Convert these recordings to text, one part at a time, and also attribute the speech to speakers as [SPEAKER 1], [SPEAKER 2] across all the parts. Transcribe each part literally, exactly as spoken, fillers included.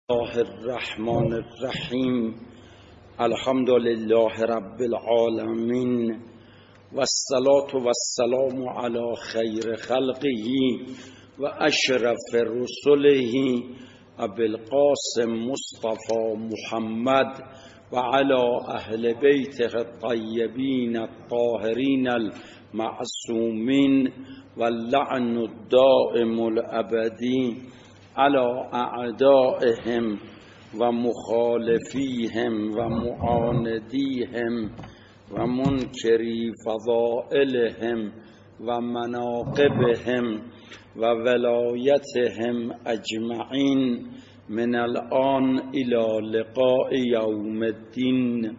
[SPEAKER 1] الله الرحمن الرحیم. الحمد لله رب العالمین والصلاة والسلام علی خیر خلقه و اشرف رسله ابی القاسم مصطفى محمد و علی اهل بیته الطیبین الطاهرین المعصومین واللعن الدائم الابدی على اعدائهم و مخالفیهم و معاندیهم و منکری فضائلهم و مناقبهم و ولایتهم اجمعین من الان الى لقاء یوم الدین.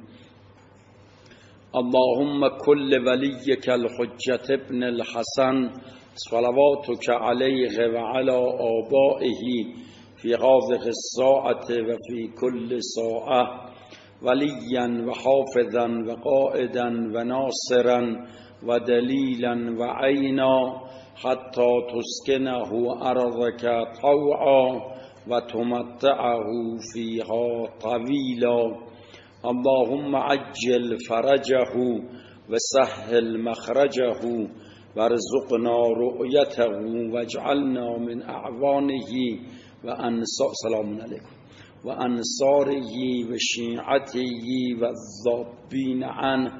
[SPEAKER 1] اللهم كل وليك الحجة ابن الحسن صلواتك عليه وعلى آبائه في هذه الساعة وفي كل ساعة وليا وحافظا وقائدا وناصرا ودليلا وعينا حتى تسكنه أرضك طوعا وتمتعه فيها طويلا. اللهم عجل فرجه وسهل مخرجه وارزقنا رؤيته واجعلنا من اعوانه وانصار سلام علیکم و انصاره و شیعته و الذابین عنه.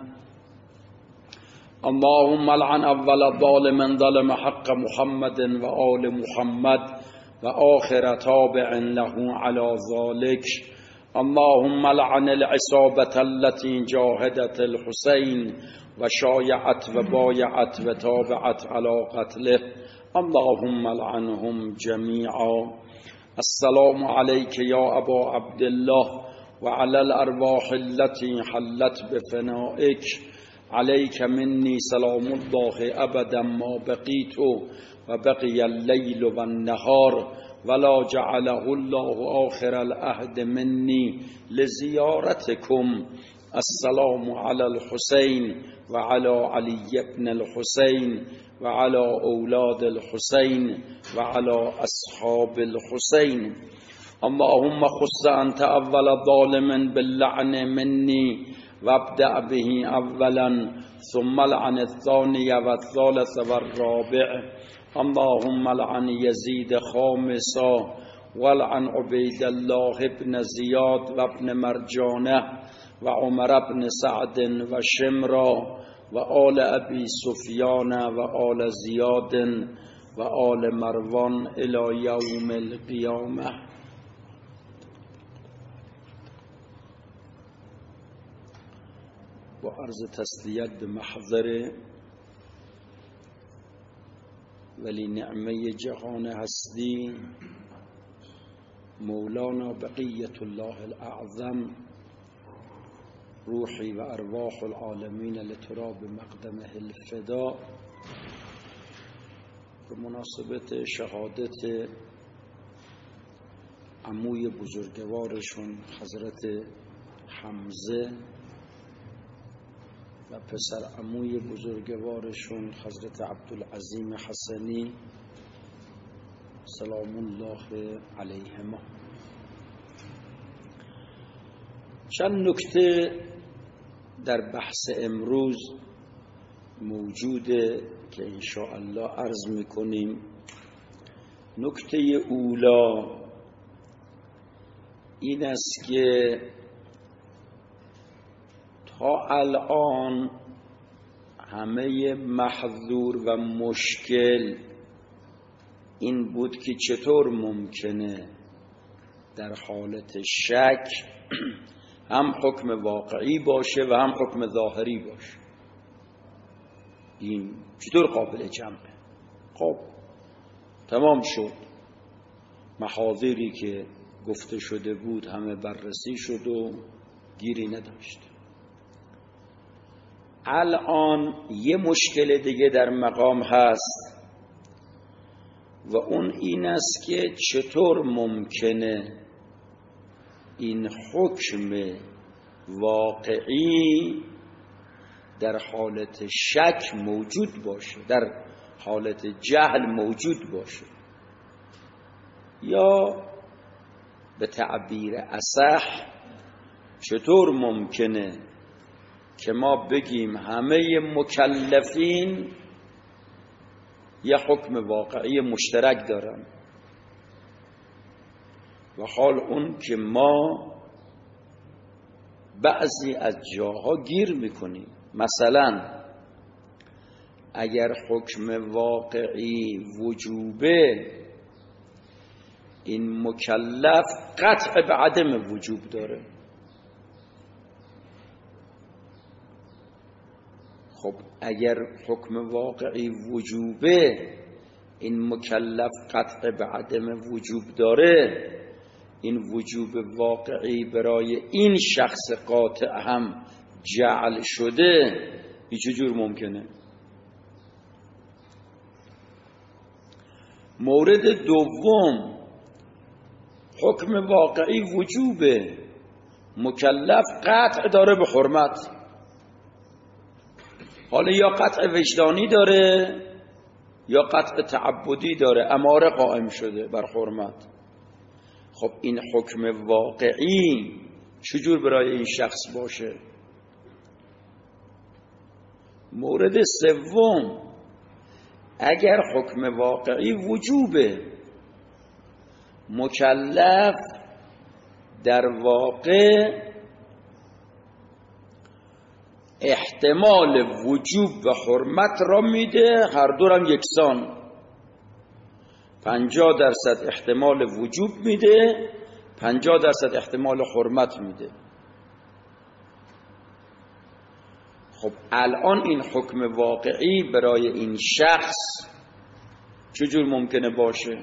[SPEAKER 1] اللهم لعن اول ظالم ظلم حق محمد و آل محمد و آخر تابع له على ذلك. اللهم لعن العصابة التي جاهدت الحسين وشايعت وبايعت وتابعت على قتله. اللهم لعنهم جميعا. السلام عليك يا أبا عبد الله وعلى الأرواح التي حلت بفنائك. عليك مني سلام الله أبدا ما بقيت وبقي الليل والنهار ولا جعله الله آخر العهد مني لزيارتكم. السلام على الحسين وعلى علي بن الحسين وعلى أولاد الحسين وعلى أصحاب الحسين. اللهم خص أنت أول ظالم باللعن مني وابدأ به أولا ثم لعن الثاني والثالث والرابع. اللهم لعن يزيد خامسا ولعن عبيد الله بن زياد وابن مرجانه وعمر بن سعد وشمرا وآل أبي سفيان وآل زياد وآل مروان إلى يوم القيامة. و عرض تسلیت به محضر ولی نعمه جهان هستی مولانا بقیت الله الاعظم روحی و ارواح العالمین لتراب مقدمه الفدا به مناسبت شهادت عموی بزرگوارشون حضرت حمزه و پسر عموی بزرگوارشون حضرت عبدالعظیم حسنی سلام الله علیهما. چند نکته در بحث امروز موجوده که انشاءالله عرض میکنیم. نکته اولا این است که تا الان همه محظور و مشکل این بود که چطور ممکنه در حالت شک هم حکم واقعی باشه و هم حکم ظاهری باشه. این چطور قابل جمعه؟ خب تمام شد، محاذیری که گفته شده بود همه بررسی شد و گیری نداشت. الان یه مشکل دیگه در مقام هست و اون این است که چطور ممکنه این حکم واقعی در حالت شک موجود باشه، در حالت جهل موجود باشه، یا به تعبیر اصح چطور ممکنه که ما بگیم همه مکلفین یه حکم واقعی مشترک دارن و حال اون که ما بعضی از جاها گیر میکنیم. مثلا اگر حکم واقعی وجوبه، این مکلف قطع به عدم وجوب داره. خب اگر حکم واقعی وجوبه، این مکلف قطع به عدم وجوب داره، این وجوب واقعی برای این شخص قاطع هم جعل شده، این چجور ممکنه؟ مورد دوم، حکم واقعی وجوبه، مکلف قطع داره به حرمت. حالا یا قطع وجدانی داره یا قطع تعبدی داره، اماره قائم شده بر حرمت. خب این حکم واقعی چجور برای این شخص باشه؟ مورد سوم، اگر حکم واقعی وجوبه، مکلف در واقع احتمال وجوب و حرمت را میده، هر دو هم یکسان. پنجاه درصد احتمال وجوب میده، پنجاه درصد احتمال حرمت میده. خب الان این حکم واقعی برای این شخص چجور ممکنه باشه؟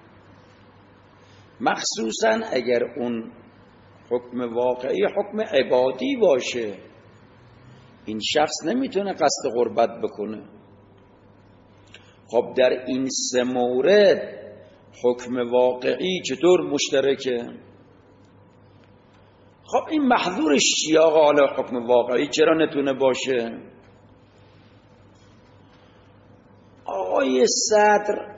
[SPEAKER 1] مخصوصا اگر اون حکم واقعی حکم عبادی باشه، این شخص نمیتونه قصد قربت بکنه. خب در این سه مورد حکم واقعی چطور مشترکه؟ خب این محظورش چیه آقا؟ حالا حکم واقعی چرا نتونه باشه؟ آقای صدر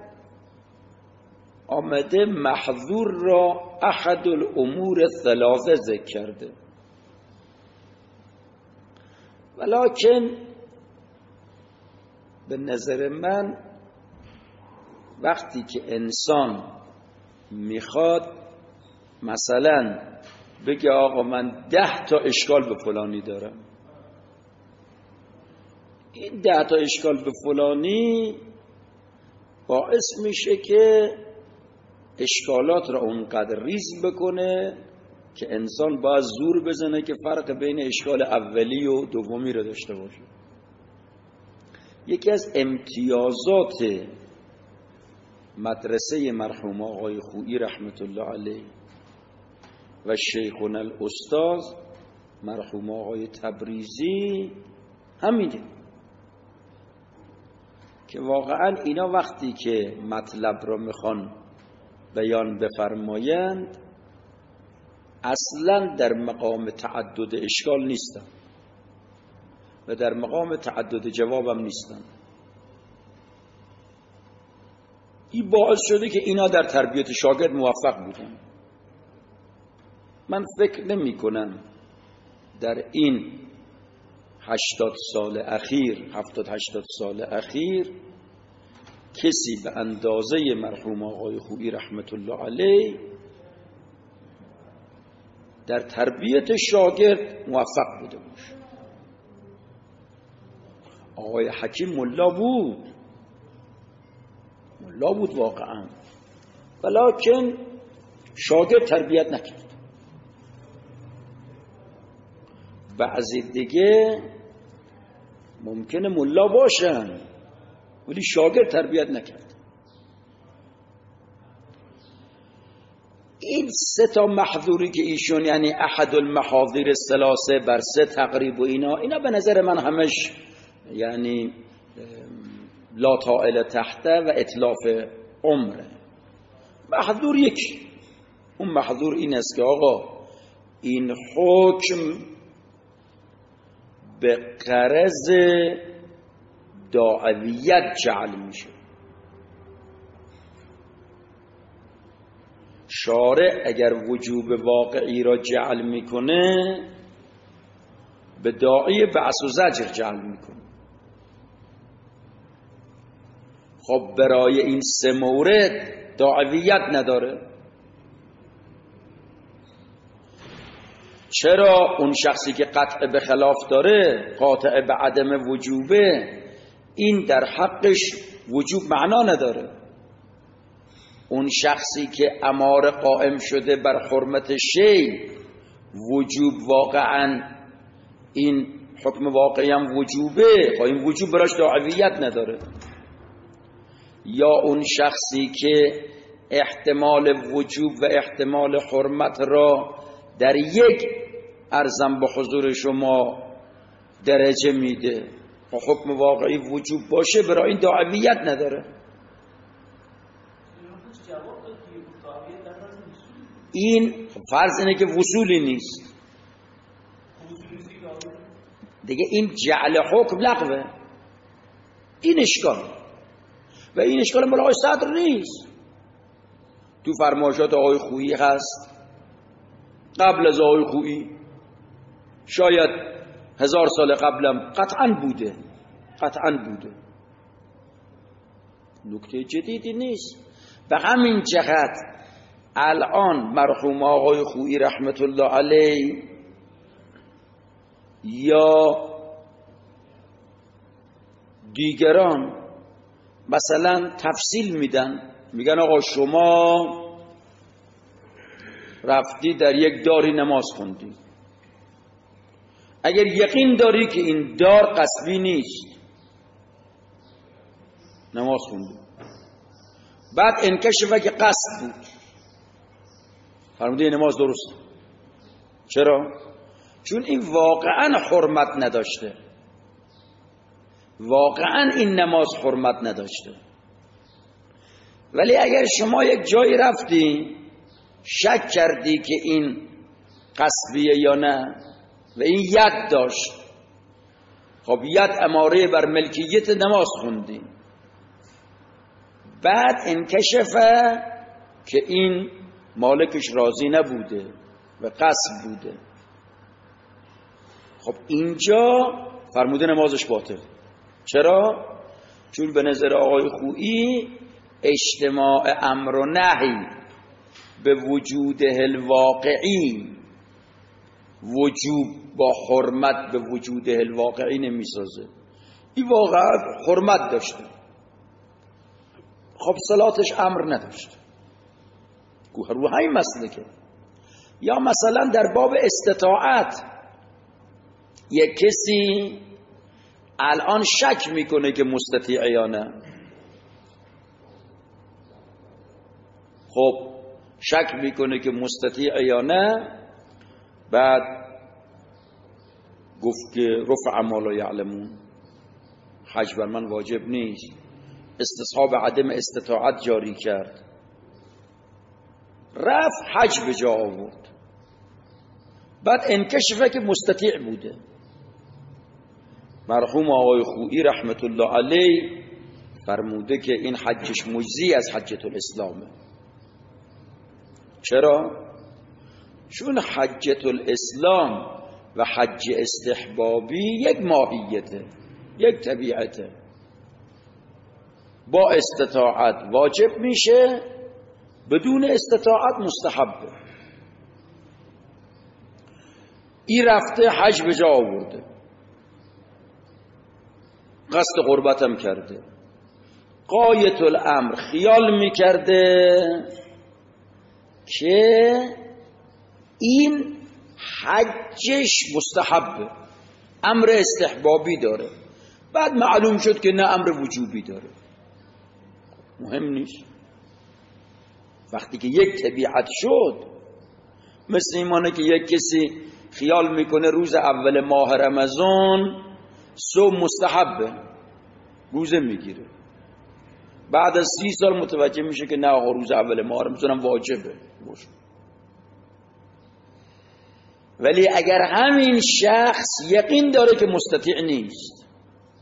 [SPEAKER 1] آمده محظور را احد الامور ثلاثه ذکر کرده، ولکن به نظر من وقتی که انسان میخواد مثلا بگه آقا من ده تا اشکال به فلانی دارم، این ده تا اشکال به فلانی باعث میشه که اشکالات را اونقدر ریز بکنه که انسان باید زور بزنه که فرق بین اشکال اولی و دومی را داشته باشه. یکی از امتیازات مدرسه مرحوم آقای خویی رحمت الله علیه و شیخنا الاستاذ مرحوم آقای تبریزی همینه که واقعا اینا وقتی که مطلب را میخوان بیان بفرمایند اصلا در مقام تعدد اشکال نیستن و در مقام تعدد جواب هم نیستن. این باعث شده که اینا در تربیت شاگرد موفق بودن. من فکر نمی کنم در این هشتاد سال اخیر هفتاد هشتاد سال اخیر کسی به اندازه مرحوم آقای خویی رحمت الله علیه در تربیت شاگرد موفق بوده باشه. آقای حکیم ملا بود، ملا بود واقعا، ولکن شاگرد تربیت نکرد. بعضی دیگه ممکنه ملا باشن ولی شاگرد تربیت نکرد. این سه تا محظوری که ایشون یعنی احد المحاضر الثلاثه بر سه تقریب و اینا اینا به نظر من همش یعنی لا طائل تحته و اطلاف عمره. محظور یکی، اون محظور این است که آقا این حکم به غرض دعویت جعل میشه. شارع اگر وجوب واقعی را جعل میکنه به داعی بعث و زجر جعل میکنه. خب برای این سه مورد داعیت نداره. چرا؟ اون شخصی که قطع به خلاف داره، قاطع به عدم وجوبه، این در حقش وجوب معنا نداره. اون شخصی که امر قائم شده بر حرمت شی، وجوب واقعا این حکم واقعی هم وجوبه، خب این وجوب براش داعیت نداره. یا اون شخصی که احتمال وجوب و احتمال حرمت را در یک ارزم به حضور شما درجه میده، خب حکم واقعی وجوب باشه برای این داعیت نداره. این فرض اینه که وصولی نیست دیگه، این جعل حکم لغوه. این اشکال و این اشکال مال آقای صدر نیست، تو فرمایشات آقای خویی هست، قبل از آقای خویی شاید هزار سال قبلم قطعا بوده، قطعا بوده، نکته جدیدی نیست. به همین جهت الان مرحوم آقای خویی رحمت الله علیه یا دیگران مثلا تفصیل میدن، میگن آقا شما رفتی در یک داری نماز خوندی، اگر یقین داری که این دار قصبی نیست نماز خوندی، بعد انکشفه که قصد بود، فرموده نماز درسته. چرا؟ چون این واقعا حرمت نداشته، واقعا این نماز حرمت نداشته. ولی اگر شما یک جایی رفتی شک کردی که این قصبیه یا نه و این ید داشت، خب ید اماره بر ملکیت نماز خوندی، بعد انکشفه که این مالکش راضی نبوده و قصب بوده، خب اینجا فرموده نمازش باطل. چرا؟ چون به نظر آقای خویی اجتماع امر و نهی به وجوده الواقعی وجوب با حرمت به وجوده الواقعی نمیسازه. این واقعا حرمت داشته، خب صلاتش امر نداشته، گوه رو همین مسئله که. یا مثلا در باب استطاعت یک کسی الان شک میکنه که مستطیع یا نه، خب شک میکنه که مستطیع یا نه، بعد گفت که رفع ما لا یعلمون، حج بر من واجب نیست، استصحاب عدم استطاعت جاری کرد، رفت حج به جا آورد، بعد انکشفه که مستطیع بوده. مرحوم آقای خویی رحمت الله علیه فرموده که این حجش مجزی از حجة الاسلامه. چرا؟ چون حجة الاسلام و حج استحبابی یک ماهیته، یک طبیعته، با استطاعت واجب میشه، بدون استطاعت مستحبه. این رفته حج به جا آورده، قصد قربتم کرده، غایت الامر خیال میکرده که این حجش مستحبه، امر استحبابی داره، بعد معلوم شد که نه امر وجوبی داره. مهم نیست. وقتی که یک طبیعت شد، مثل ایمانه که یک کسی خیال میکنه روز اول ماه رمضان صوم مستحبه، روزه میگیره، بعد از سی سال متوجه میشه که نه آقا روز اول ماه رمضان واجبه باشه. ولی اگر همین شخص یقین داره که مستطیع نیست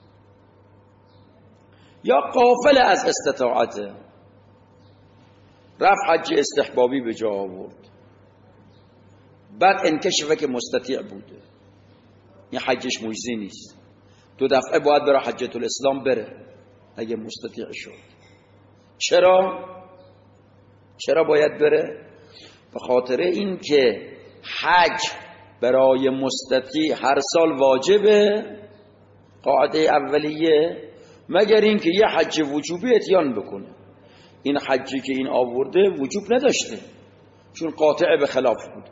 [SPEAKER 1] یا غافل از استطاعته، رفت حج استحبابی به جا آورد، بعد انکشفه که مستطیع بوده، این حجش مجزی نیست، دو دفعه باید بره حجة الاسلام بره اگه مستطیع شد. چرا؟ چرا باید بره؟ به خاطر این که حج برای مستطیع هر سال واجبه، قاعده اولیه، مگر این که یه حج وجوبی اتیان بکنه. این حجی که این آورده وجوب نداشته، چون قاطع به خلاف بود،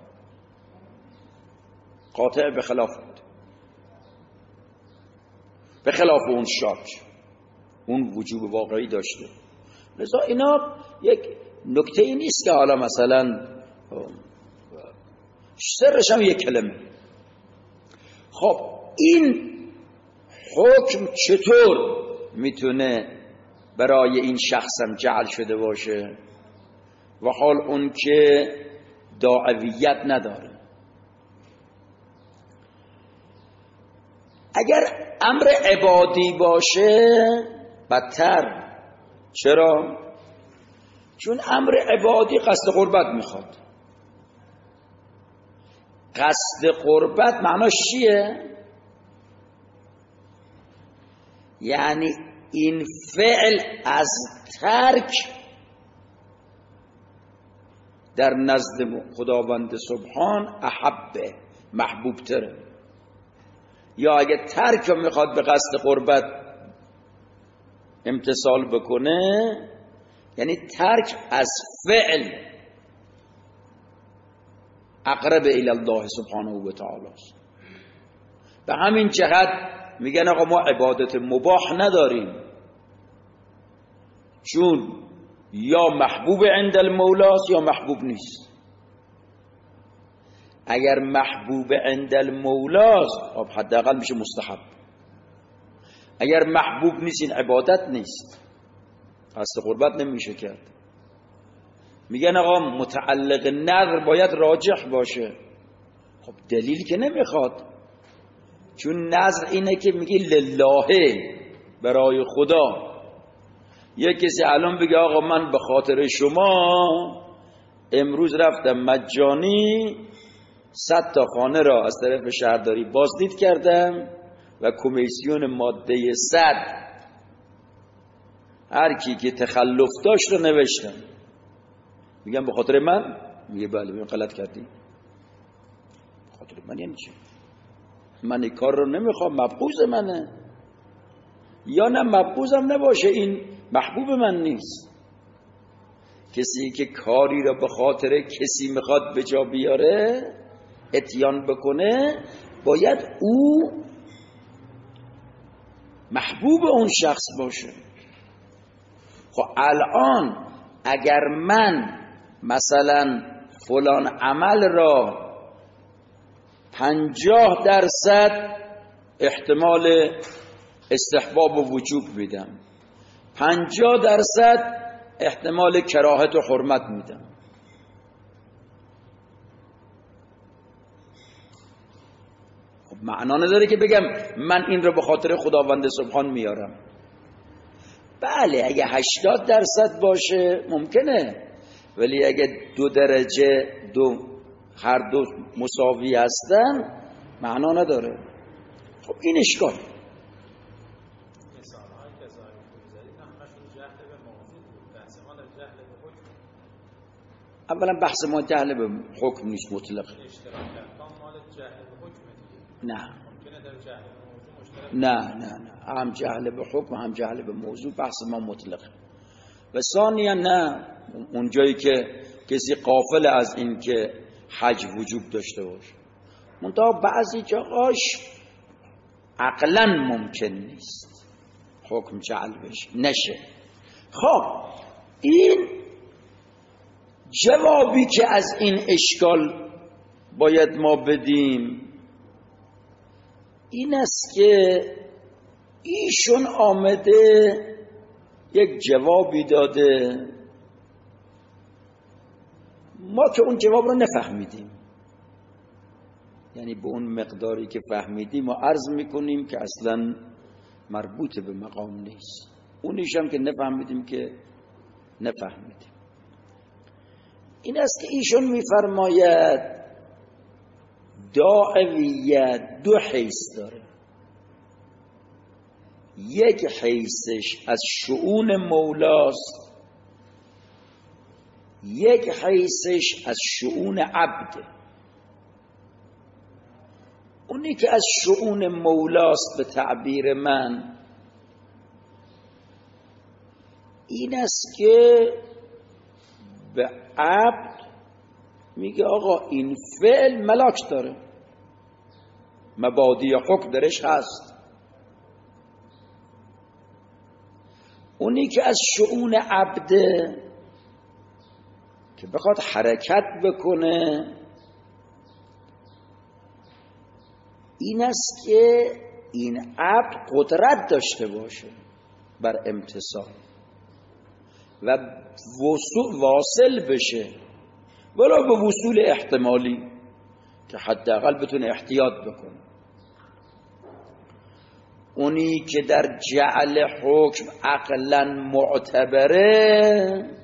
[SPEAKER 1] قاطع به خلاف بود، به خلاف اون شاک، اون وجوب واقعی داشته. لذا اینا یک نکته ای نیست که حالا مثلا سرش هم یک کلمه. خب این حکم چطور میتونه برای این شخصم جعل شده باشه و حال اون که داعویت نداره؟ اگر امر عبادی باشه بدتر. چرا؟ چون امر عبادی قصد قربت میخواد. قصد قربت معناش چیه؟ یعنی این فعل از ترک در نزد خداوند سبحان احبه، محبوب تره. یا اگه ترک رو میخواد به قصد قربت امتثال بکنه، یعنی ترک از فعل اقرب الی الله سبحانه و تعالی است. به همین جهت میگن آقا ما عبادت مباح نداریم، چون یا محبوب عند المولاست یا محبوب نیست. اگر محبوب عند المولاست خب حداقل میشه مستحب، اگر محبوب نیست این عبادت نیست، قصد قربت نمیشه کرد. میگن آقا متعلق نظر باید راجح باشه. خب دلیل که نمیخواد، چون نظر اینه که میگی لله، برای خدا. یک کسی الان بگه آقا من به خاطر شما امروز رفتم مجانی صد تا خانه را از طرف شهرداری بازدید کردم و کمیسیون ماده صد هر کی که تخلف داشت رو نوشتم. میگم به خاطر من؟ میگه بله. میگم غلط کردی. به خاطر من یعنی چی؟ من این کار رو نمیخوام، مبغوض منه. یا نه مبغوضم نباشه، این محبوب من نیست. کسی که کاری را به خاطر کسی میخواد به جا بیاره، اتیان بکنه، باید او محبوب اون شخص باشه. خب الان اگر من مثلا فلان عمل را پنجاه درصد احتمال استحباب و وجوب میدم، پنجاه درصد احتمال کراهت و حرمت میدم، خب معنا نداره که بگم من این رو به خاطر خداوند سبحان میارم. بله اگه هشتاد درصد باشه ممکنه، ولی اگه دو درجه دو هر دو مساوی هستن معنا نداره. خب این اشکال. اولا بحث ما جهل به حکم نیست مطلق. نه نه نه نه هم جهل به حکم هم جهل به موضوع، بحث ما مطلق. و ثانیا نه اون جایی که کسی غافل از این که حج وجوب داشته باشه، منتها بعضی جاهاش عقلا ممکن نیست حکم جعل بشه نشه. خب این جوابی که از این اشکال باید ما بدیم این است که ایشون آمده یک جوابی داده، ما که اون جواب رو نفهمیدیم، یعنی به اون مقداری که فهمیدیم ما عرض میکنیم که اصلا مربوط به مقام نیست. اونیش هم که نفهمیدیم که نفهمیدیم. این است که ایشون میفرماید داعیت دو حیث داره. یک حیثش از شؤون مولاست، یک حیثش از شؤون عبده. اونی که از شؤون مولاست به تعبیر من این است که به عبد میگه آقا این فعل ملاک داره، مبادی حکم درش هست. اونی که از شؤون عبده که بخواد حرکت بکنه این است که این عبد قدرت داشته باشه بر امتثال و وصول واصل بشه، ولو به وصول احتمالی که حداقل بتونه احتیاط بکنه. اونی که در جعل حکم عقلا معتبره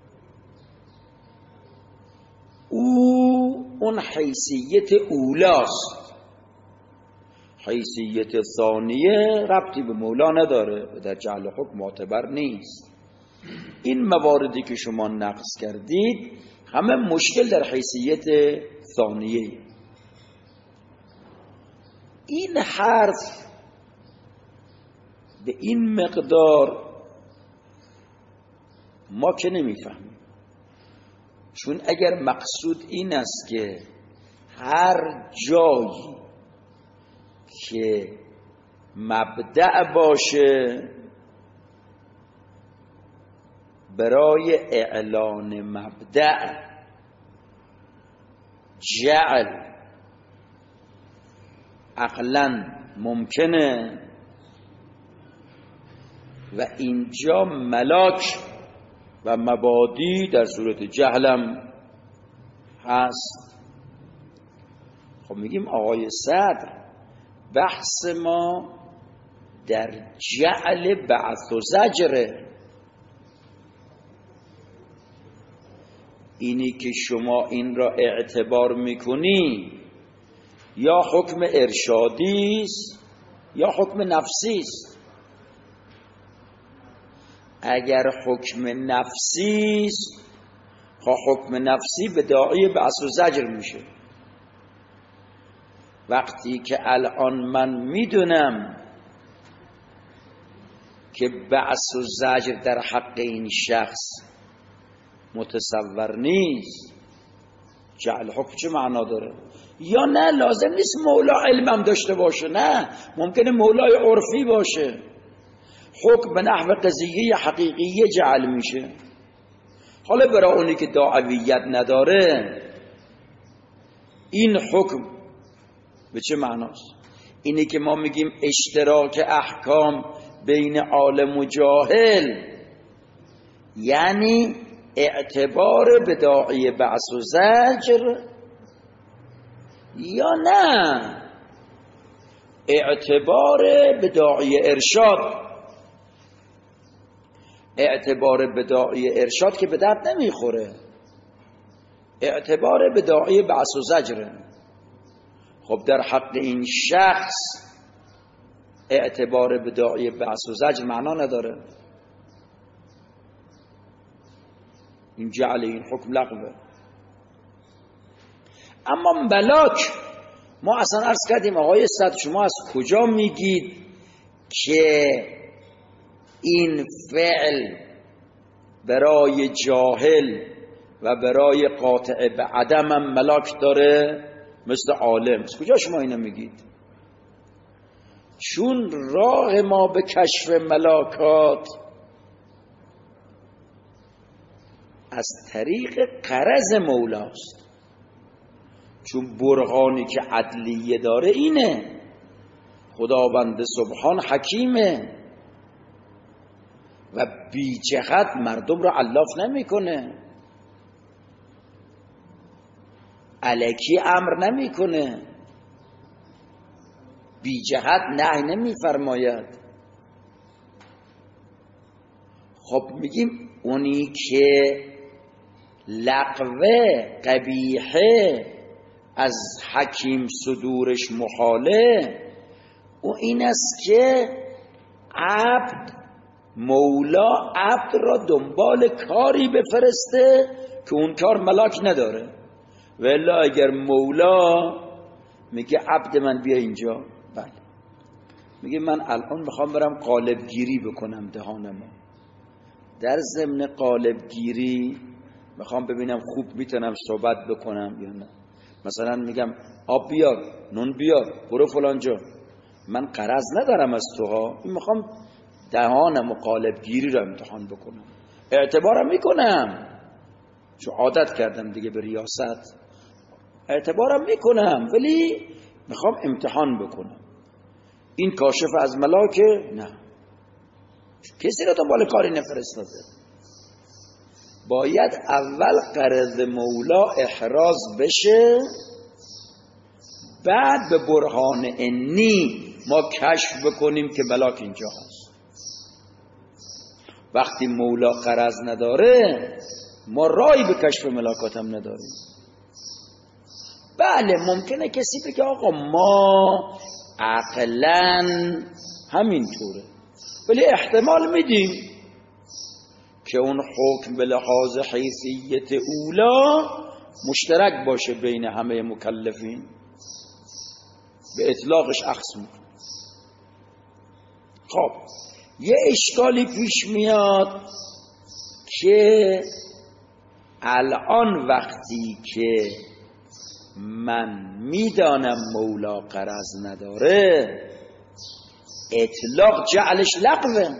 [SPEAKER 1] او اون حیثیت اولاست، حیثیت ثانیه ربطی به مولا نداره، در جعل حکم معتبر نیست. این مواردی که شما نقص کردید همه مشکل در حیثیت ثانیه. این حرف به این مقدار ما که نمیفهمیم، چون اگر مقصود این است که هر جایی که مبدأ باشه برای اعلان مبدأ جعل عقلا ممکنه و اینجا ملاک و مبادی در صورت جهلم هست. خب میگیم آقای صدر بحث ما در جعل بعث و زجره. اینی که شما این را اعتبار میکنی یا حکم ارشادی است یا حکم نفسی است. اگر حکم نفسی است خب حکم نفسی به داعی بعث و زجر میشه. وقتی که الان من میدونم که بعث و زجر در حق این شخص متصور نیست، جعل حکم چه معنا داره؟ یا نه لازم نیست مولا علمم داشته باشه، نه ممکنه مولای عرفی باشه، حکم به نحو قضیه حقیقیه جعل میشه. حالا برای اونی که دعویت نداره این حکم به چه معناست؟ اینی که ما میگیم اشتراک احکام بین عالم و جاهل، یعنی اعتبار به داعی بعث و زجر، یا نه اعتبار به داعی ارشاد. اعتبار به داعی ارشاد که به درد نمیخوره، اعتبار به داعی بعث و زجره. خب در حق این شخص اعتبار به داعی بعث و زجر معنا نداره، این جعل این حکم لغوه. اما ملاک ما اصلا عرض کردیم آقای صدر شما از کجا میگید که این فعل برای جاهل و برای قاطع به عدم هم ملاک داره مثل عالم؟ از کجا شما اینو میگید؟ چون راه ما به کشف ملاکات از طریق غرض مولاست، چون برهانی که عدلیه داره اینه، خداوند سبحان حکیمه و بی جهت مردم را علاف نمیکنه، الکی امر نمیکنه، بی جهت نهی نمیفرماید. خب میگیم اونی که لغوه قبیحه از حکیم صدورش محاله، و این است که عبد مولا عبد را دنبال کاری بفرسته که اون کار ملاک نداره. والا اگر مولا میگه عبد من بیا اینجا، بله، میگه من الان میخوام برم قالب گیری بکنم دهانمو، در ضمن قالب گیری میخوام ببینم خوب میتونم صحبت بکنم یا نه. مثلا میگم آب بیار، نون بیار، برو فلان جا، من قرض ندارم از تو ها، این میخوام دهانم و قالب گیری رو امتحان بکنم، اعتبارم میکنم چون عادت کردم دیگه به ریاست، اعتبارم میکنم ولی میخوام امتحان بکنم. این کاشف از ملاکه؟ نه، کسی رو دنبال کاری نفرستاده. باید اول قرض مولا احراز بشه، بعد به برهان انی ما کشف بکنیم که ملاک اینجا هست. وقتی مولا قرض نداره ما رای به کشف ملاکات هم نداریم. بله ممکنه کسی بگه آقا ما عقلاً همینطوره، ولی احتمال میدیم که اون حکم به لحاظ حیثیت اولا مشترک باشه بین همه مکلفین، به اطلاقش اخذ میکنه. خب یه اشکالی پیش میاد که الان وقتی که من میدانم مولا قرض نداره، اطلاق جعلش لغوه.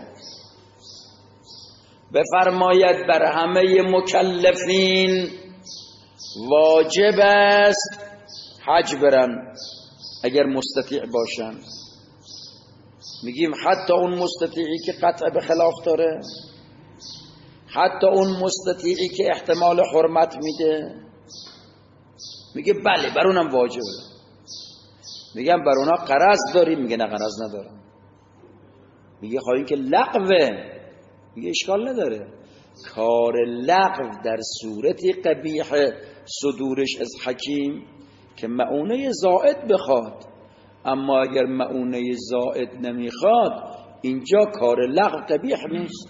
[SPEAKER 1] بفرماید بر همه مکلفین واجب است حج برن اگر مستطیع باشن. میگیم حتی اون مستطیعی که قطع به خلاف داره، حتی اون مستطیعی که احتمال حرمت میده، میگه بله بر اونم واجبه. میگم بر اونا قرض داری؟ میگه نه قرض ندارم. میگه خواهی که لغوه، میگه اشکال نداره. کار لغو در صورتی قبیح صدورش از حکیم که مؤونه زائد بخواد، اما اگر مؤونه زائد نمیخواد اینجا کار لغو قبیح نیست.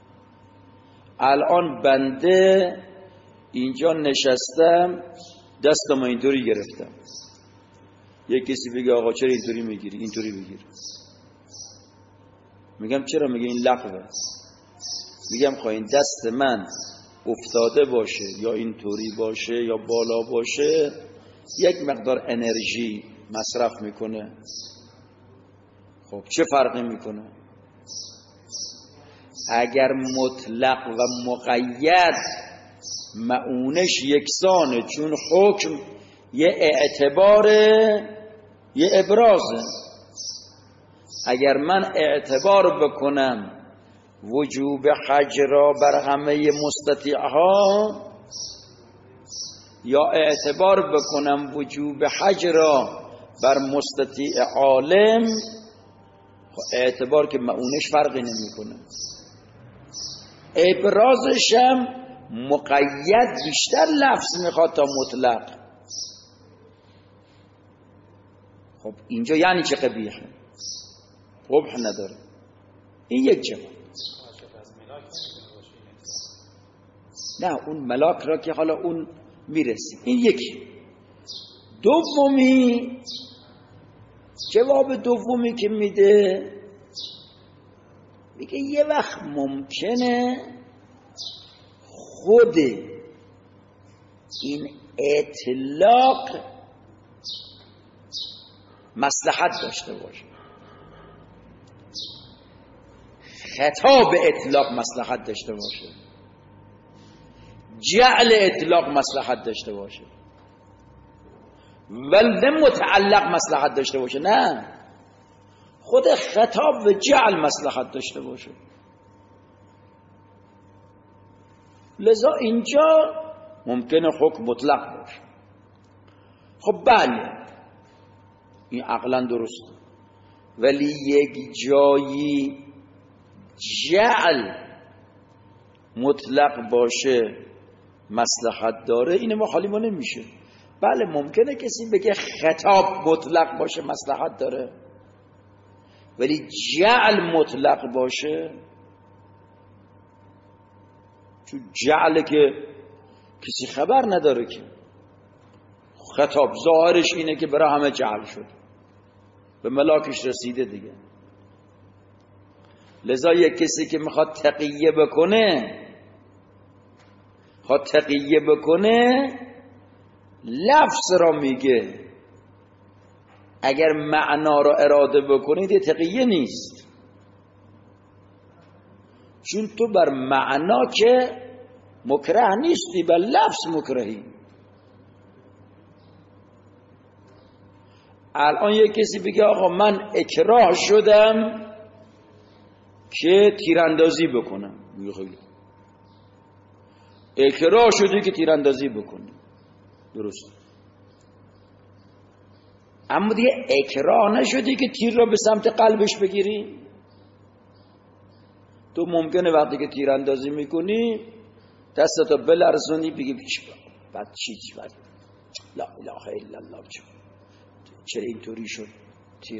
[SPEAKER 1] الان بنده اینجا نشستم دستم اینطوری گرفتم، یک کسی بگه آقا چرا اینطوری میگیری؟ اینطوری بگیر. میگم چرا؟ میگه این لغوه. میگم خواهی این دست من افتاده باشه یا اینطوری باشه یا بالا باشه یک مقدار انرژی مصرف میکنه. خب چه فرقی میکنه؟ اگر مطلق و مقید مؤونش یکسانه، چون حکم یه اعتباره یه ابرازه. اگر من اعتبار بکنم وجوب حج را بر همه مستطیعها، یا اعتبار بکنم وجوب حج را بر مستطیع عالم، اعتبار که مؤونش فرقی نمیکنه. ابرازش هم مقید بیشتر لفظ میخواد تا مطلق. خب اینجا یعنی چه قبیحه؟ قبح نداره. این یک جواب. نه اون ملاک را که حالا اون میرسیم. این یکی. دومی، جواب دومی که میده، میگه یه وقت ممکنه خود این اطلاق مصلحت داشته باشه. خطاب اطلاق مصلحت داشته باشه، جعل اطلاق مصلحت داشته باشه، ولی متعلق مصلحت داشته باشه. نه، خود خطاب و جعل مصلحت داشته باشه. لذا اینجا ممکنه حکم مطلق باشه. خب بله این عقلا درسته، ولی یک جایی جعل مطلق باشه مصلحت داره، این ما حالی ما نمیشه. بله ممکنه کسی بگه خطاب مطلق باشه مصلحت داره، ولی جعل مطلق باشه، چون جعله که کسی خبر نداره که خطاب ظاهرش اینه که برای همه جعل شد، به ملاکش رسیده دیگه. لذا یک کسی که میخواد تقیه بکنه خواد تقیه بکنه لفظ را میگه، اگر معنا را اراده بکنید یه تقیه نیست، چون تو بر معنا که مکره نیستی، بر لفظ مکرهی. الان یک کسی بگه آقا من اکراه شدم که تیراندازی بکنم، خیلی اکراه شدی که تیراندازی بکنی، درست، اما دیگه اکراه نشدی که تیر را به سمت قلبش بگیری. تو ممکنه وقتی که تیراندازی میکنی دستتو بلرزونی بگی بعد چی چی بعد لا اله الا الله چرا اینطوری شد تیر.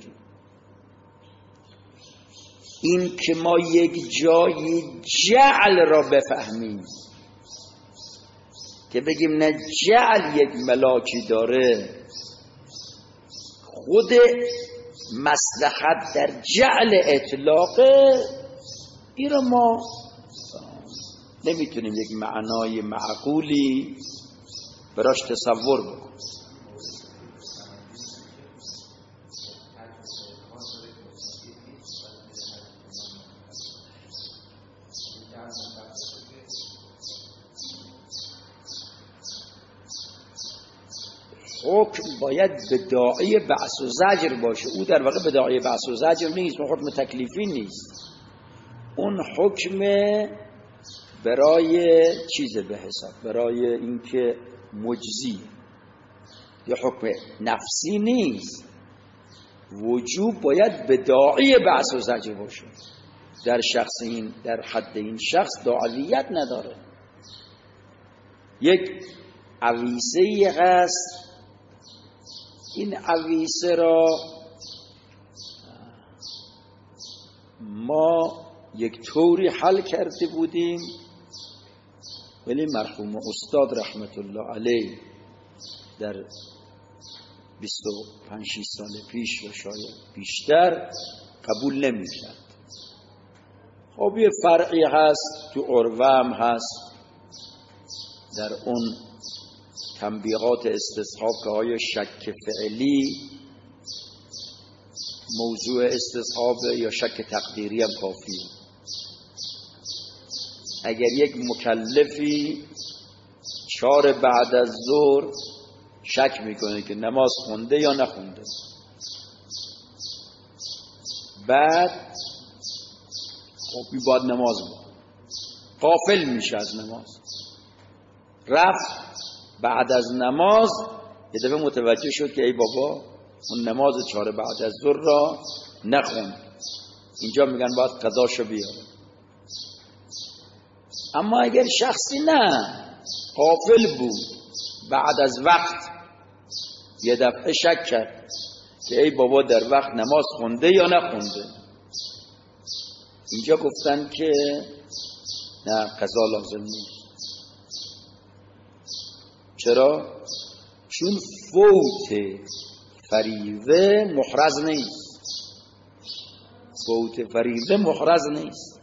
[SPEAKER 1] این که ما یک جای جعل را بفهمیم که بگیم نه جعل یک ملاکی داره، خود مصلحت در جعل اطلاقه، این را ما نمیتونیم یک معنای معقولی براش تصور بکنیم. حکم باید به داعی بعث و زجر باشه. او در واقع به داعی بعث و زجر نیست، اون حکم تکلیفی نیست، اون حکم برای چیز به حساب، برای اینکه مجزی، یا حکم نفسی نیست. وجوب باید به داعی بعث و زجر باشه. در شخص این، در حد این شخص داعیت نداره. یک عویسه هست، این عویسه را ما یک طوری حل کرده بودیم، ولی مرحوم استاد رحمت الله علیه در بیست و پنج سال پیش یا شاید بیشتر قبول نمی کرد. خب یه فرعی هست تو عروه هم هست در اون تنبیهات استصحاب که آیا شک فعلی موضوع استصحاب یا شک تقدیری هم کافیه. اگر یک مکلفی چهار بعد از ظهر شک میکنه که نماز خونده یا نخونده، بعد خب این باید نماز بخونه، غافل میشه از نماز، رفت بعد از نماز یه دفعه متوجه شد که ای بابا اون نماز چهار بعد از ظهر را نخوند، اینجا میگن باید قضاشو بیاره. اما اگر شخصی نه غافل بود، بعد از وقت یه دفعه شک کرد که ای بابا در وقت نماز خونده یا نخونده، اینجا گفتن که نه قضا لازم نیست. چرا؟ چون فوت فریضه محرز نیست، فوت فریضه محرز نیست.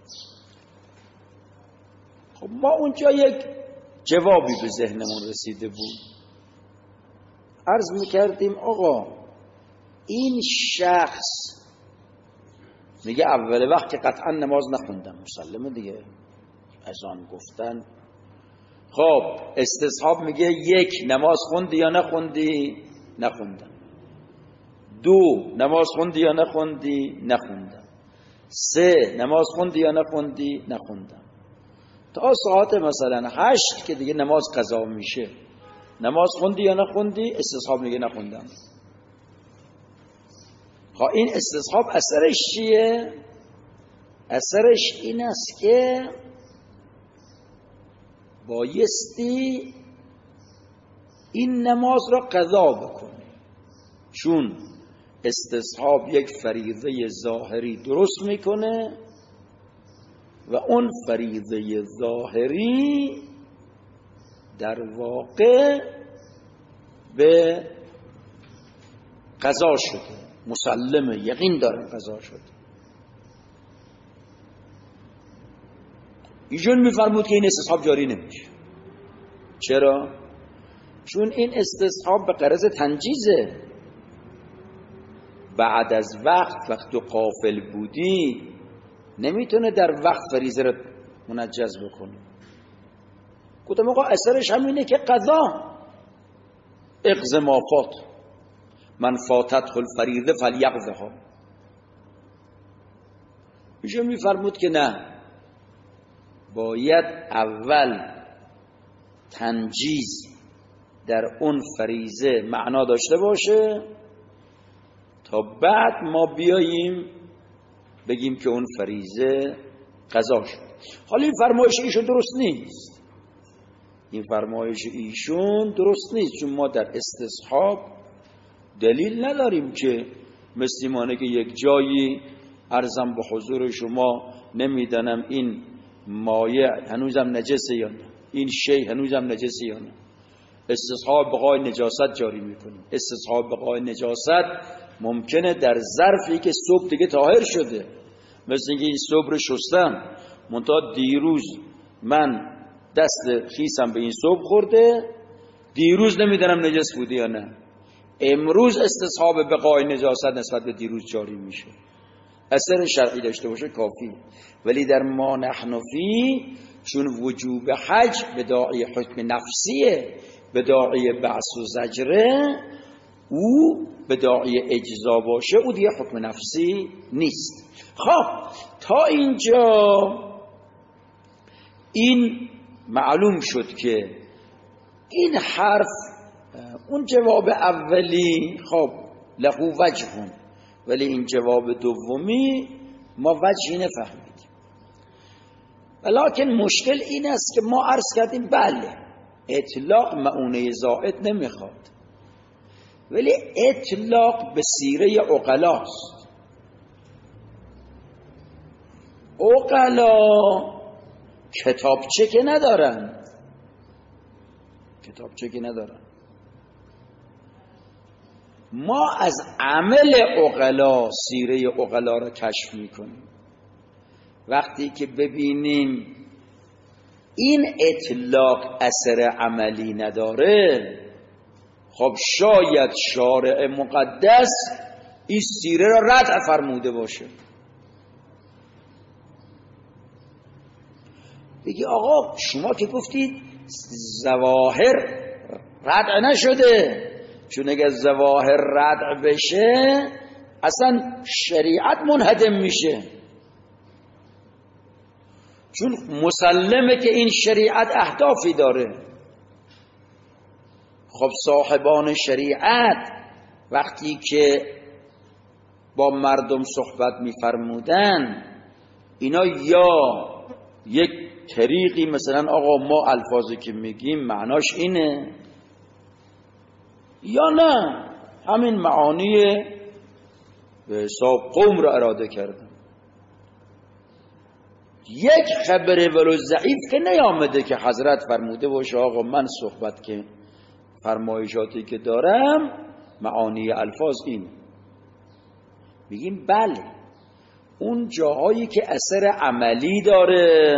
[SPEAKER 1] خب ما اونجا یک جوابی به ذهنمون رسیده بود، عرض میکردیم آقا این شخص میگه اول وقت که قطعا نماز نخوندم، مسلمه دیگه، از آن گفتن. خب استصحاب میگه یک، نماز خوندی یا نخوندی؟ نخوندم. دو، نماز خوندی یا نخوندی؟ نخوندم. سه، نماز خوندی یا نخوندی؟ نخوندم. تا ساعت مثلا هشت که دیگه نماز قضا میشه، نماز خوندی یا نخوندی؟ استصحاب میگه نخوندم. خب این استصحاب اثرش چیه؟ اثرش این است که بایستی این نماز را قضا بکنی، چون استصحاب یک فریضه ظاهری درست میکنه و اون فریضه ظاهری در واقع به قضا شده، مسلمه، یقین داره قضا شده. ایشون میفرمود که این استصحاب جاری نمیشه. چرا؟ چون این استصحاب به غرض تنجیزه. بعد از وقت وقت تو غافل بودی نمیتونه در وقت فریضه رو منجز بکنه. گفتم آقا اثرش همینه که قضا اقض ما فات، من فاتت الفریضه فلیقضها. میشه میفرمود که نه، باید اول تنجیز در اون فریضه معنا داشته باشه تا بعد ما بیاییم بگیم که اون فریضه قضا شد. حالا این فرمایش ایشون درست نیست، این فرمایش ایشون درست نیست، چون ما در استصحاب دلیل نداریم که مثلیمانه که یک جایی عرضم به حضور شما نمیدانم این مایع هنوزم نجسه یا نه، این شی هنوزم نجسه یا نه، استصحاب بقای نجاست جاری میکنیم. استصحاب بقای نجاست ممکنه در ظرفی که صبح دیگه طاهر شده، مثل اینکه این صبح رو شستم منتها دیروز من دست خیسم به این صبح خورده، دیروز نمیدونم نجس بوده یا نه، امروز استصحاب بقای نجاست نسبت به دیروز جاری میشه، اثر شرعی داشته باشه کافی. ولی در ما نحن فی، چون وجوب حج به داعی حکم نفسیه، به داعی بعث و زجره، او به داعی اجزا باشه، او دیگه حکم نفسی نیست. خب تا اینجا این معلوم شد که این حرف اون جواب اولی خب لهو وجهون، ولی این جواب دومی ما وجهی نفهمیدیم. ولیکن مشکل این است که ما عرض کردیم بله اطلاق مؤونه زائد نمیخواد، ولی اطلاق به سیره عقلاست. عقلا کتابچه که ندارن، کتابچه که ندارن. ما از عمل عقلا سیره عقلا را کشف میکنیم. وقتی که ببینیم این اطلاق اثر عملی نداره، خب شاید شارع مقدس این سیره را رد فرموده باشه. بگی آقا شما که گفتید ظواهر رد نشده، چون اگر ظواهر رد بشه اصلا شریعت منهدم میشه، چون مسلمه که این شریعت اهدافی داره. خب صاحبان شریعت وقتی که با مردم صحبت میفرمودن، اینا یا یک طریقی مثلا آقا ما الفاظی که میگیم معناش اینه، یا نه همین معانی به حساب قوم را اراده کردن. یک خبر ولو ضعیف که نیامده که حضرت فرموده باشه آقا من صحبت که فرمایشاتی که دارم معانی الفاظ این. میگیم بله اون جاهایی که اثر عملی داره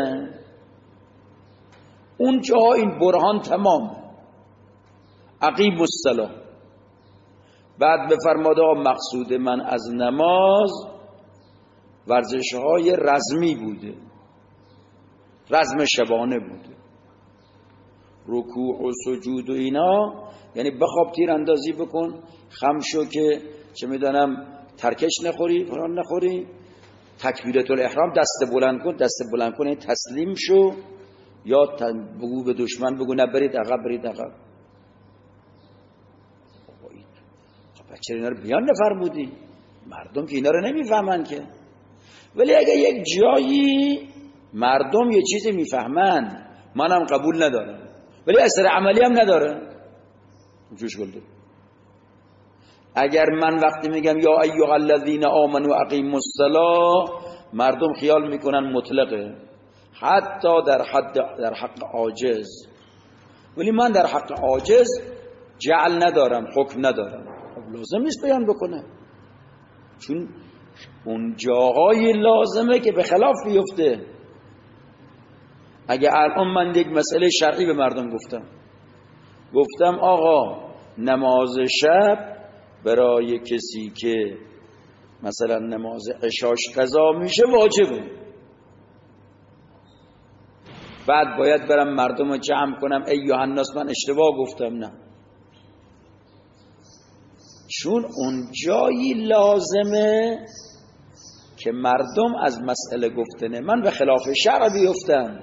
[SPEAKER 1] اون جاها این برهان تمام. اقیم الصلاة بعد بفرماده مقصود من از نماز ورزش های رزمی بوده، رزم شبانه بوده، رکوع و سجود و اینا، یعنی بخواب تیر اندازی بکن، خم شو که چه میدانم ترکش نخوری فلان نخوری، تکبیرت الاحرام دست بلند کن، دست بلند کن تسلیم شو، یا بگو به دشمن بگو نه برید عقب برید عقب. خب چرا اینا رو بیان نفرمودی؟ مردم که اینا رو نمیفهمن که. ولی اگه یک جایی مردم یه چیزی میفهمن منم قبول ندارم، ولی اثر عملی هم نداره. جوش گلده اگر من وقتی میگم یا ایها الذین آمنوا اقیموا الصلاة، مردم خیال میکنن مطلقه، حتی در حد در حق عاجز، ولی من در حق عاجز جعل ندارم، حکم ندارم. لازم نیست بیان بکنه، چون اون جاهای لازمه که به خلاف بیفته. اگه الان من یک مسئله شرعی به مردم گفتم گفتم آقا نماز شب برای کسی که مثلا نماز عشاش قضا میشه واجبه، بعد باید برم مردم رو جمع کنم ایها الناس من اشتباه گفتم؟ نه، چون اون جایی لازمه که مردم از مسئله گفتنه من به خلاف شرع بیفتم،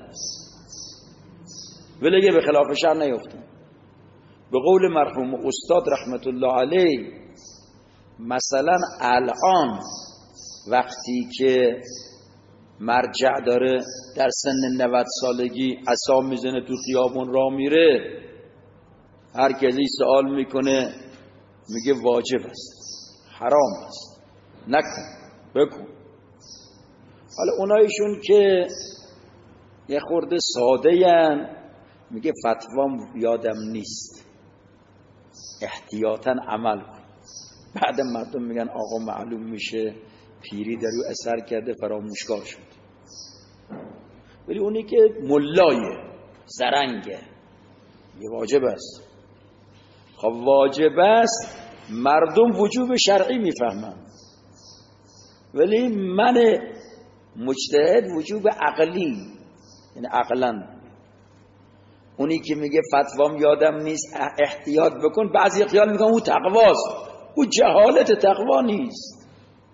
[SPEAKER 1] ولی به خلاف شرع نیفتم. به قول مرحوم استاد رحمت الله علیه، مثلا الان وقتی که مرجع داره در سن نود سالگی عصا میزنه تو خیابون راه میره، هر کسی سوال میکنه میگه واجب است، حرام است، نکن، بکن. حالا اونایشون که یه خورده ساده ین میگه فتوام یادم نیست، احتیاطاً عمل کن. بعد مردم میگن آقا معلوم میشه پیری در او اثر کرده، فراموشکار شد. ولی اونی که ملایه زرنگه یه واجب است. خب واجب است، مردم وجوب شرعی میفهمن، ولی من مجتهد وجوب عقلی، یعنی عقلاً. اونی که میگه فتوام یادم نیست احتیاط بکن، بعضی خیال میکنن او تقواست، او جهالت تقوا نیست،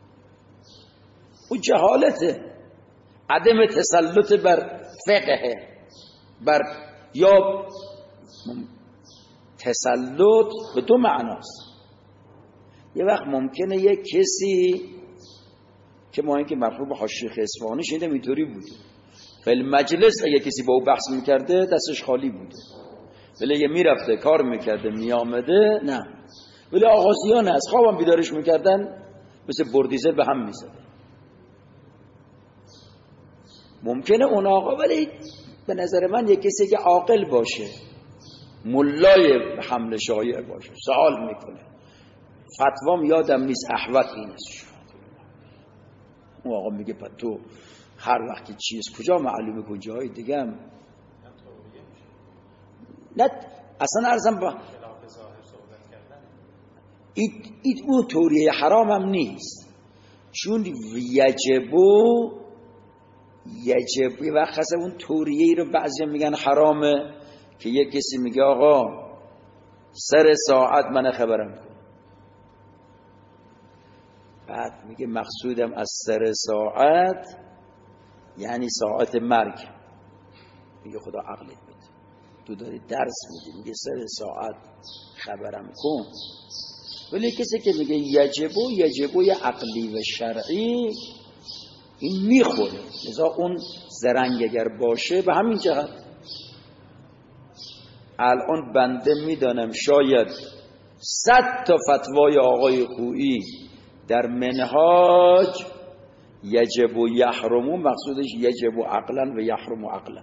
[SPEAKER 1] او جهالته، عدم تسلط بر فقه، بر یا تسلط به دو معناست. یه وقت ممکنه یه کسی که ما اینکه مرحوم حاشیه اصفهانی شنیدم اینطوری بود، فل مجلس اگه کسی با او بحث میکرده دستش خالی بوده، ولی اگه میرفته کار میکرده میامده نه، ولی آغازیان از خوابم بیدارش میکردن مثل بردیزه به هم میزده. ممکنه اون آقا، ولی به نظر من یک کسی که عاقل باشه، ملای حمل شایع باشه، سوال میکنه فتوام یادم نیست احوط این است، اون آقا میگه پس تو هر وقتی چیز کجا معلومه کجای دیگه هم نه اصلا ارزم با ایت, ایت اون طوریه حرام هم نیست، چون یجبو یجب یه وقت خاصه اون طوریه رو بعضی میگن حرامه که یک کسی میگه آقا سر ساعت من خبرم کن، بعد میگه مقصودم از سر ساعت یعنی ساعت مرگ. میگه خدا عقلت بده، تو داری درس میدی، میگه سر ساعت خبرم کن. ولی کسی که میگه یجبو یجبو یه عقلی و شرعی این میخوره، لذا اون زرنگ اگر باشه به همین جهت. الان بنده میدانم شاید صد تا فتوای آقای خویی در منهاج یجب و یحرمو مقصودش یجب و عقلا و یحرم و عقلا،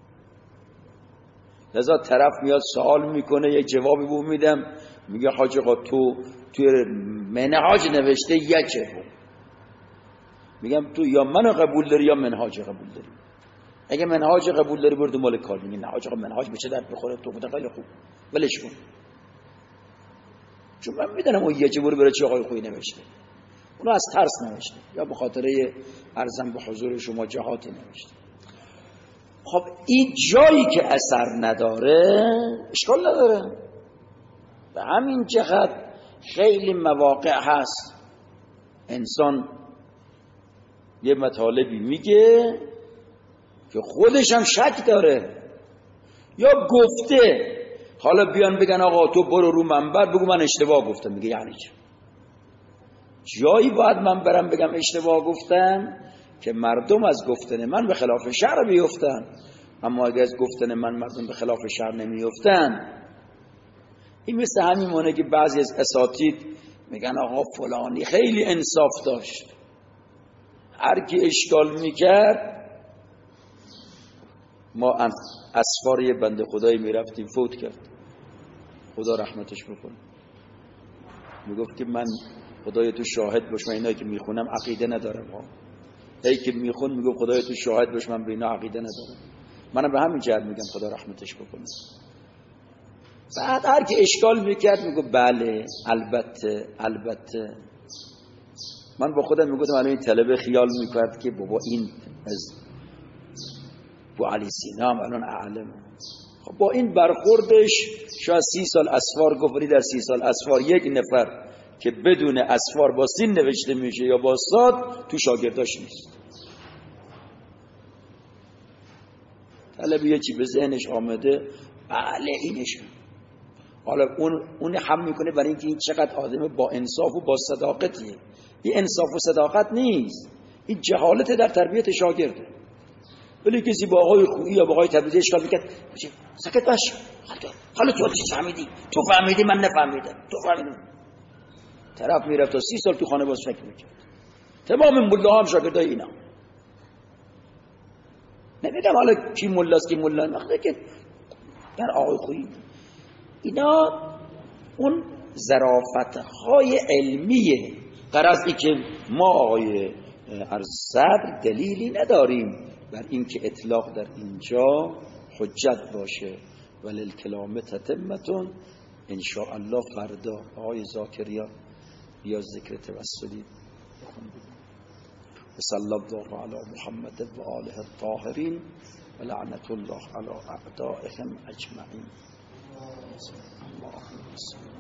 [SPEAKER 1] لذا طرف میاد سوال میکنه یک جوابی بو میدم، میگه حاج آقا تو توی منهاج نوشته یجب، میگم تو یا منو قبول داری یا منهاج قبول داری. اگه منهاج قبول داری برو دنبال کار، میگی نه حاج آقا منهاج به چه درد بخوره، تو گفت خیلی خوب ولش کن، چون من میدونم اون یجب رو برای چه آقای خویی نوشته، اونو از ترس نوشته یا به خاطر ارزم به حضور شما جهاتی نوشته. خب این جایی که اثر نداره اشکال نداره. به همین جهت خیلی مواقع هست انسان یه مطالبی میگه که خودش هم شک داره یا گفته، حالا بیان بگن آقا تو برو رو منبر بگو من اشتباه گفتم، میگه یعنی چه؟ جایی باید من برم بگم اشتباه گفتم که مردم از گفتن من به خلاف شرع بیفتن. اما اگر از گفتن من مردم به خلاف شر نمیفتن. این مثل همین مونه که بعضی از اساتید میگن آقا فلانی خیلی انصاف داشت، هر کی اشکال میکرد. ما اسفار یه بنده خدایی میرفتیم فوت کرد، خدا رحمتش بکنه، میگفت که من خدای تو شاهد باش، من اینایی که میخونم عقیده ندارم ها. هی که میخون میگم خدای تو شاهد باش من به اینا عقیده ندارم. منم به همین جهت میگم خدا رحمتش بکنه. بعد هر که اشکال میکرد میگو بله البته البته. من با خودم میگفتم الان این طلبه خیال میکرد که بابا این از بو علی سینا هم الان اعلم. خب با این برخوردش شاید سی سال اسفار گفتی، در سی سال اسفار یک نفر که بدون اسفار با سین نوشته میشه یا با صاد تو شاگرداش نیست. طلبه یه چی به ذهنش آمده بله اینش، حالا اون اون هم میکنه برای اینکه این چقدر آدم با انصاف و با صداقتیه. این انصاف و صداقت نیست، این جهالت در تربیت شاگرده. ولی کسی با آقای خویی یا با آقای تبریزی اشکال میکرد سکت باش، حالا تو چی فهمیدی؟ تو فهمیدی من نفهمیدم، تو فهمیدی. طرف میرفت تا سی سال تو خانه باز فکر میکرد. تمام ملا هم شاگردای اینا. نمیدم حالا کی ملاست کی ملا نخده که در آقای خویی اینا اون ظرافت‌های علمیه. غرض این که ما آقای ارصدر دلیلی نداریم بر این که اطلاق در اینجا حجت باشه. ولی الکلام تتمتون ان شاء الله فردا آقای زاکریا بیا ذکر توسلی بخون. صلی الله علی محمد و آله الطاهرین و لعنت الله علی اعدائهم اجمعین. اللهم